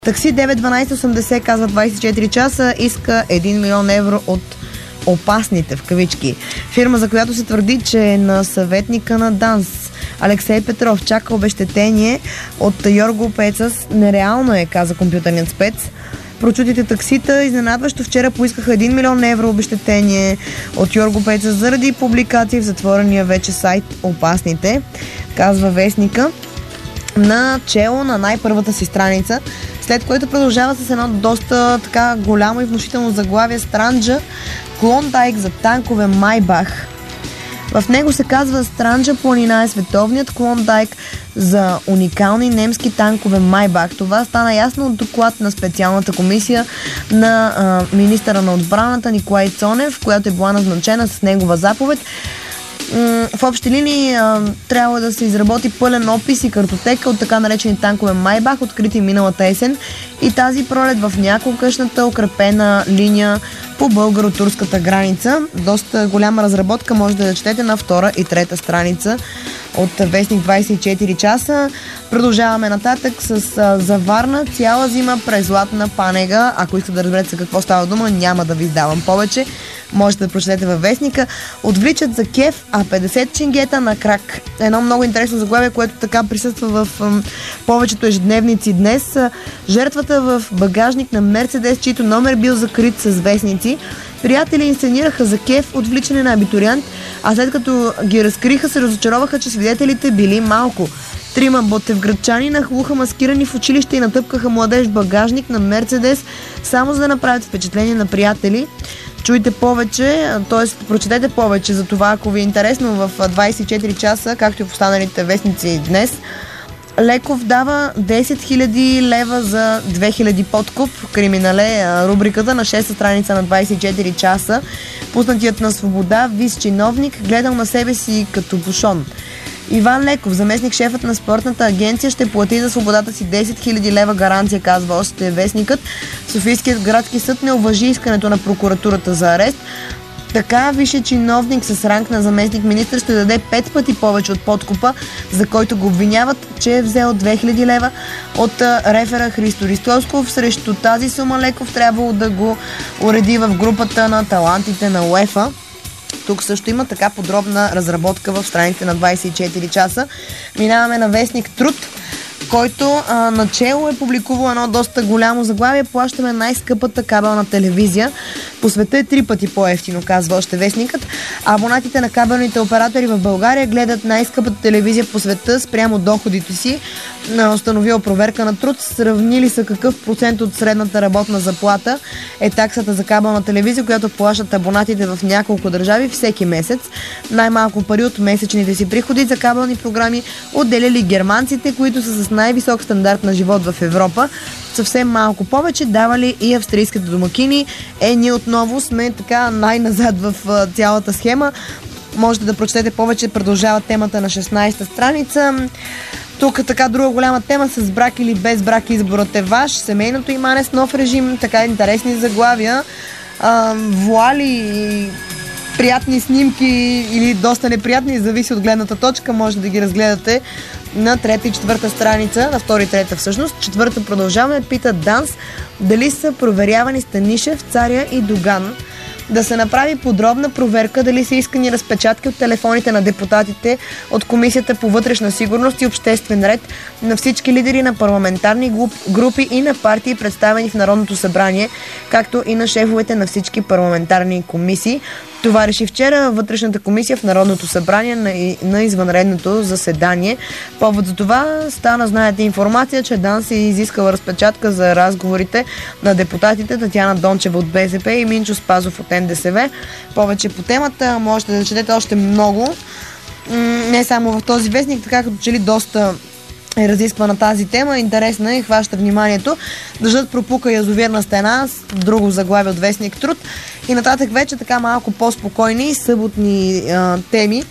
Такси 91280, казва 24 часа, иска 1 милион евро от опасните, в кавички. Фирма, за която се твърди, че е на съветника на ДАНС. Алексей Петров чака обезщетение от Йорго Пецас. Нереално е, каза компютърният спец. Прочутите таксита изненадващо вчера поискаха 1 милион евро обезщетение от Йорго Пецас заради публикации в затворения вече сайт Опасните, казва вестника, на чело на най-първата си страница, след което продължава с едно доста така голямо и внушително заглавие: Странджа, Клондайк за танкове Майбах. В него се казва: Странджа планина е световният Клондайк за уникални немски танкове Майбах. Това стана ясно от доклад на специалната комисия на министъра на отбраната Николай Цонев, която е била назначена с негова заповед. В общи линии трябва да се изработи пълен опис и картотека от така наречени танкове Майбах, открити миналата есен и тази пролет в няколкъшната укрепена линия по българо-турската граница. Доста голяма разработка, може да я четете на втора и трета страница от вестник 24 часа. Продължаваме нататък с за Варна цяла зима през Златна Панега. Ако искате да разберете за какво става дума, няма да ви издавам повече. Можете да прочетете във вестника. Отвличат за кеф, а 50 ченгета на крак. Едно много интересно заглавие, което така присъства в повечето ежедневници днес. Жертвата в багажник на Мерцедес, чийто номер бил закрит с вестници. Приятели инсценираха за кеф отвличане на абитуриент, а след като ги разкриха, се разочароваха, че свидетелите били малко. 3 ботевградчани нахлуха маскирани в училище и натъпкаха младеж в багажник на Мерцедес, само за да направят впечатление на приятели. Чуйте повече, т.е. прочетете повече за това, ако ви е интересно, в 24 часа, както и в останалите вестници днес. Леков дава 10 000 лева за 2000 подкуп. Криминале, рубриката на 6 страница на 24 часа. Пуснатият на свобода вис чиновник гледал на себе си като бушон. Иван Леков, заместник шефът на спортната агенция, ще плати за свободата си 10 000 лева гаранция, казва още вестникът. Софийският градски съд не уважи искането на прокуратурата за арест. Така висше чиновник с ранг на заместник министър ще даде 5 пъти повече от подкупа, за който го обвиняват, че е взел 2000 лева от рефера Христо Ристовсков. Срещу тази сума Леков трябвало да го уреди в групата на талантите на УЕФА. Тук също има така подробна разработка в страните на 24 часа. Минаваме на вестник Труд, който начело е публикувал едно доста голямо заглавие: плащаме най-скъпата кабелна телевизия. По света е 3 пъти по-евтино, казва още вестникът. Абонатите на кабелните оператори в България гледат най-скъпата телевизия по света спрямо доходите си. Установила проверка на Труд. Сравнили са какъв процент от средната работна заплата е таксата за кабелна телевизия, която плащат абонатите в няколко държави всеки месец. Най-малко пари от месечните си приходи за кабелни програми отделяли германците, които са с най-висок стандарт на живот в Европа. Съвсем малко повече давали и австрийските домакини. Ние отново сме така най-назад в цялата схема. Можете да прочетете повече, продължава темата на 16-та страница. Тук така друга голяма тема: с брак или без брак изборът е ваш. Семейното имане с нов режим. Така интересни заглавия. Вуали, приятни снимки или доста неприятни, зависи от гледната точка. Може да ги разгледате на 3 и 4 страница, на 2 и 3 всъщност. 4 продължаваме. Пита ДАНС дали са проверявани Станишев, Царя и Доган. Да се направи подробна проверка дали са искани разпечатки от телефоните на депутатите от Комисията по вътрешна сигурност и обществен ред на всички лидери на парламентарни групи и на партии, представени в Народното събрание, както и на шефовете на всички парламентарни комисии. Това реши вчера вътрешната комисия в Народното събрание на извънредното заседание. Повод за това стана, знаете, информация, че ДАНС е изискала разпечатка за разговорите на депутатите Татяна Дончева от БСП и Минчо Спазов от НДСВ. Повече по темата можете да четете още много. Не само в този вестник, така като че ли доста е разисквана тази тема, интересна и хваща вниманието. Държат пропука язовирна стена, с друго заглавие от вестник Труд. И нататък вече така малко по-спокойни съботни теми.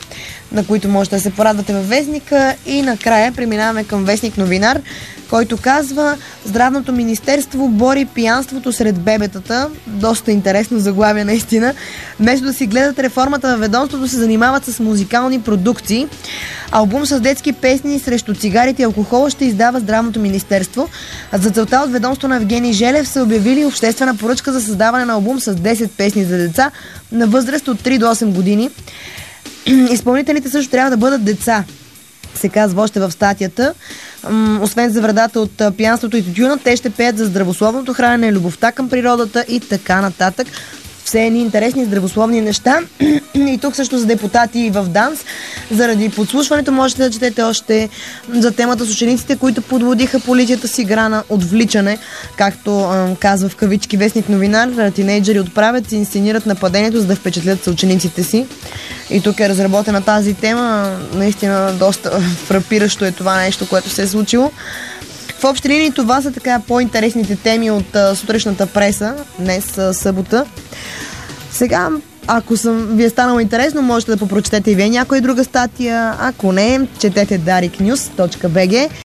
на които можете да се порадвате във Вестника. И накрая преминаваме към Вестник Новинар, който казва: Здравното министерство бори пиянството сред бебетата. Доста интересно заглавие наистина. Вместо да си гледат реформата във ведомството, се занимават с музикални продукции. Албум с детски песни срещу цигарите и алкохола ще издава Здравното министерство. За целта от ведомство на Евгений Желев са обявили обществена поръчка за създаване на албум с 10 песни за деца на възраст от 3 до 8 години. Изпълнителите също трябва да бъдат деца, се казва още в статията. Освен за вредата от пиянството и тютюна, те ще пеят за здравословното хранене, любовта към природата и така нататък. Все едни интересни здравословни неща. И тук също за депутати в ДАНС. Заради подслушването можете да четете още за темата с учениците, които подводиха полицията с игра на отвличане. Както казва в кавички Вестник Новинар, тинейджери отправят и инсценират нападението, за да впечатлят съучениците си. И тук е разработена тази тема. Наистина доста фрапиращо е това нещо, което се е случило. В общи линии това са така по-интересните теми от сутрешната преса, днес събота. Сега, ако ви е станало интересно, можете да попрочетете и вие някоя друга статия. Ако не, четете dariknews.bg.